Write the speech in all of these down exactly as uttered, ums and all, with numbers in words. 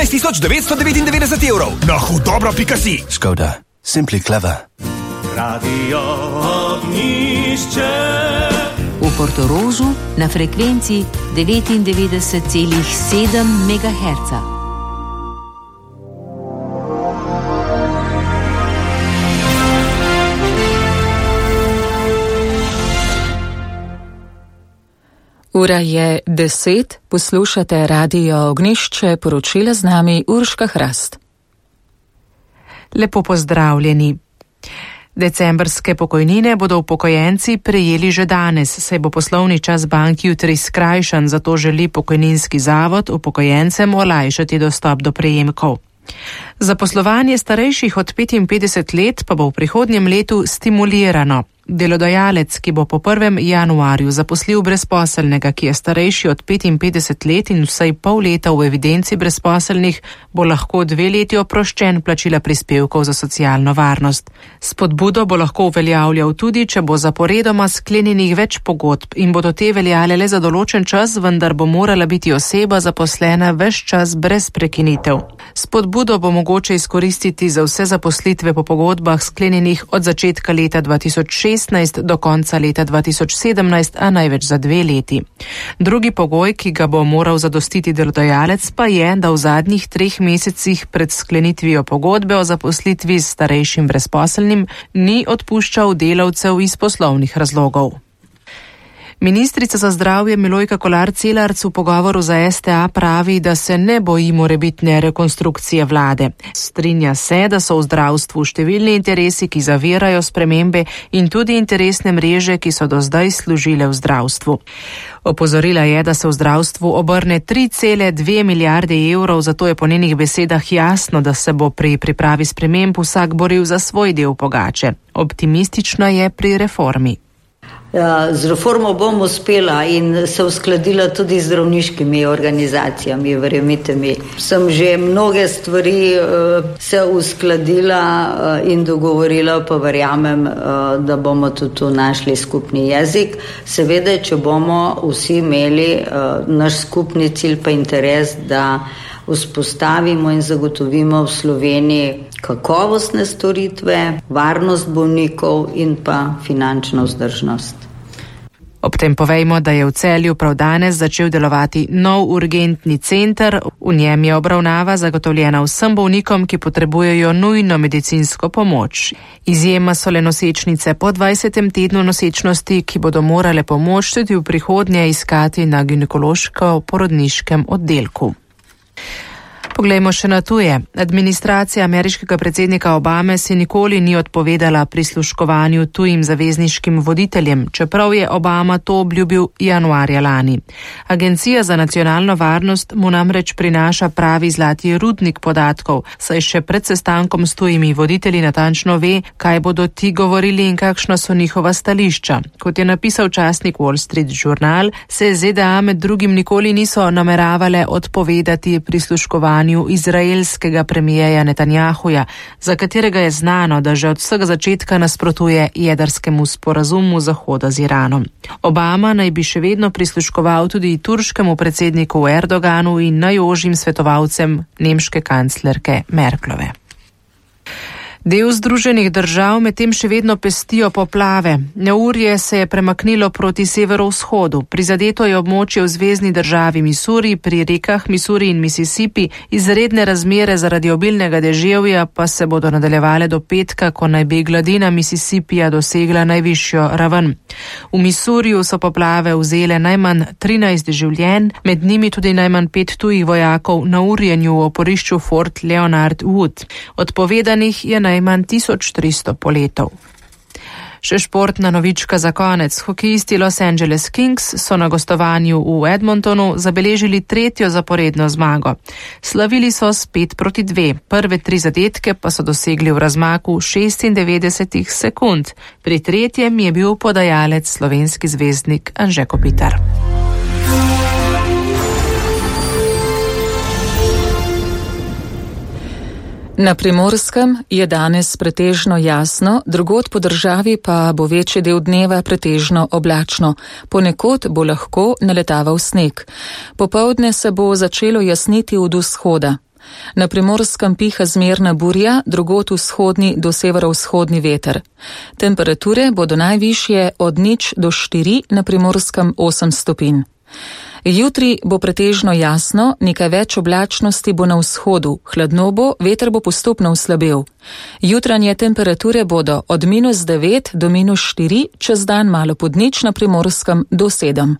petnajst tisoč devetsto devetindevetdeset evrov. Na hudobro pika si. Škoda. Simply clever. Radio Ognjišče. V Portorožu na frekvenci devetindevetdeset celih sedem megaherca. Ura je deset, poslušate Radio Ognjišče, poročila z nami Urška Hrast. Lepo pozdravljeni. Decembrske pokojnine bodo upokojenci prejeli že danes, saj bo poslovni čas bank jutri skrajšan, zato želi pokojninski zavod upokojencem olajšati dostop do prejemkov. Zaposlovanje starejših od petinpetdeset let pa bo v prihodnjem letu stimulirano. Delodajalec, ki bo po prvem januarju zaposlil brezposelnega, ki je starejši od petinpetdeset let in vsaj pol leta v evidenci brezposelnih, bo lahko dve leti oproščen plačila prispevkov za socialno varnost. Spodbudo bo lahko uveljavljal tudi, če bo zaporedoma sklenjenih več pogodb in bodo te veljale le za določen čas, vendar bo morala biti oseba zaposlena ves čas brez prekinitev. Spodbudo bo mogoče izkoristiti za vse zaposlitve po pogodbah sklenjenih od začetka leta dva tisoč šestnajst do konca leta dva tisoč sedemnajst, a največ za dve leti. Drugi pogoj, ki ga bo moral zadostiti delodajalec, pa je, da v zadnjih treh mesecih pred sklenitvijo pogodbe o zaposlitvi s starejšim brezposelnim ni odpuščal delavcev iz poslovnih razlogov. Ministrica za zdravje Milojka Kolar Celarc v pogovoru za S T A pravi, da se ne boji morebitne rekonstrukcije vlade. Strinja se, da so v zdravstvu številni interesi, ki zavirajo spremembe, in tudi interesne mreže, ki so do zdaj služile v zdravstvu. Opozorila je, da se v zdravstvu obrne tri cele dve milijarde evrov, zato je po njenih besedah jasno, da se bo pri pripravi sprememb vsak boril za svoj del pogače. Optimistična je pri reformi. Z reformo bom uspela in se uskladila tudi z zdravniškimi organizacijami, verjemite mi. Sem že mnoge stvari se uskladila in dogovorila, pa verjamem, da bomo tudi tu našli skupni jezik. Seveda, če bomo vsi imeli naš skupni cilj pa interes, da vzpostavimo in zagotovimo v Sloveniji kakovostne storitve, varnost bolnikov in pa finančno vzdržnost. Ob tem povejmo, da je v Celju prav danes začel delovati nov urgentni center. V njem je obravnava zagotovljena vsem bolnikom, ki potrebujejo nujno medicinsko pomoč. Izjema so le nosečnice po dvajsetem tednu nosečnosti, ki bodo morale pomoč tudi v prihodnje iskati na ginekološko-porodniškem oddelku. Poglejmo še na tuje. Administracija ameriškega predsednika Obame se nikoli ni odpovedala prisluškovanju tujim zavezniškim voditeljem, čeprav je Obama to obljubil januarja lani. Agencija za nacionalno varnost mu namreč prinaša pravi zlati rudnik podatkov, saj še pred sestankom s tujimi voditelji natančno ve, kaj bodo ti govorili in kakšna so njihova stališča. Kot je napisal časnik Wall Street Journal, se Z D A med drugim nikoli niso nameravale odpovedati prisluškovanju izraelskega premijeja Netanjahuja, za katerega je znano, da že od vsega začetka nasprotuje jedrskemu sporazumu Zahoda z Iranom. Obama naj bi še vedno prisluškoval tudi turškemu predsedniku Erdoganu in najožjim svetovalcem nemške kanclerke Merklove. Del Združenih držav medtem še vedno pestijo poplave. Neurje se je premaknilo proti severovzhodu. Prizadeto je območje v zvezni državi Missouri, pri rekah Missouri in Mississippi. Izredne razmere zaradi obilnega deževja pa se bodo nadaljevale do petka, ko naj bi gladina Mississippija dosegla najvišjo raven. V Missouriju so poplave vzele najmanj trinajst življenj, med njimi tudi najmanj pet tujih vojakov na urjenju v oporišču Fort Leonard Wood. Odpovedanih je najmanj tisoč tristo poletov. Še športna novička za konec. Hokejisti Los Angeles Kings so na gostovanju v Edmontonu zabeležili tretjo zaporedno zmago. Slavili so s pet proti dve. Prve tri zadetke pa so dosegli v razmaku šestindevetdeset sekund. Pri tretjem je bil podajalec slovenski zvezdnik Anže Kopitar. Na Primorskem je danes pretežno jasno, drugod po državi pa bo večji del dneva pretežno oblačno. Ponekod bo lahko naletaval sneg. Popoldne se bo začelo jasniti od vzhoda. Na Primorskem piha zmerna burja, drugod vzhodni do severovzhodni veter. Temperature bodo najvišje od nič do štiri, na Primorskem osem stopinj. Jutri bo pretežno jasno, nekaj več oblačnosti bo na vzhodu, hladno bo, veter bo postopno oslabel. Jutranje temperature bodo od minus devet do minus štiri, čez dan malo pod nič, na Primorskem do sedem.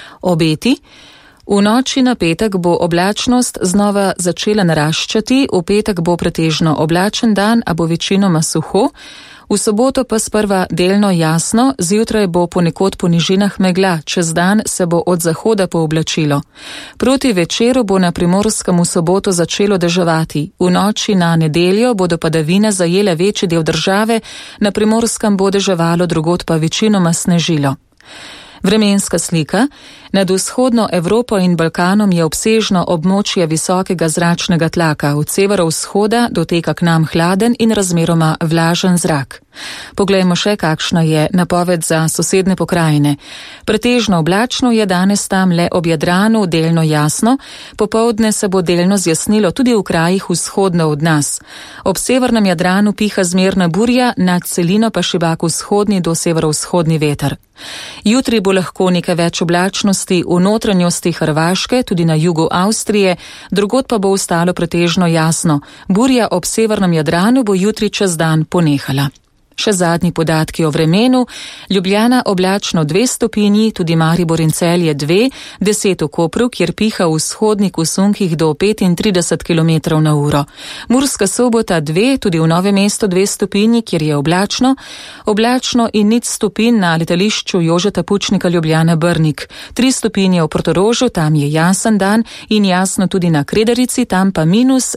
Obeti. V noči na petek bo oblačnost znova začela naraščati, v petek bo pretežno oblačen dan, a bo večinoma suho. V soboto pa sprva delno jasno, zjutraj bo ponekod po nižinah megla, čez dan se bo od zahoda pooblačilo. Proti večeru bo na Primorskem v soboto začelo deževati. V noči na nedeljo bodo padavine zajele večji del države, na Primorskem bo deževalo, drugod pa večinoma snežilo. Vremenska slika. Nad vzhodno Evropo in Balkanom je obsežno območje visokega zračnega tlaka, od severovzhoda doteka k nam hladen in razmeroma vlažen zrak. Poglejmo še, kakšna je napoved za sosedne pokrajine. Pretežno oblačno je danes tam le ob Jadranu, delno jasno, popoldne se bo delno zjasnilo tudi v krajih vzhodno od nas. Ob severnem Jadranu piha zmerna burja, nad celino pa šibak vzhodni do severovzhodni veter. Jutri bo lahko nekaj več oblačnosti v notranjosti Hrvaške, tudi na jugu Avstrije, drugod pa bo ostalo pretežno jasno. Burja ob severnem Jadranu bo jutri čez dan ponehala. Še zadnji podatki o vremenu. Ljubljana oblačno dve stopinji, tudi Maribor in Celje dve, deset v Kopru, kjer piha v vzhodnik v sunkih do petintrideset kilometrov na uro. Murska Sobota dve, tudi v Novem mestu dve stopinji, kjer je oblačno. Oblačno in nič stopinj na letališču Jožeta Pučnika Ljubljana Brnik. Tri stopinje v Portorožu, tam je jasen dan, in jasno tudi na Kredarici, tam pa minus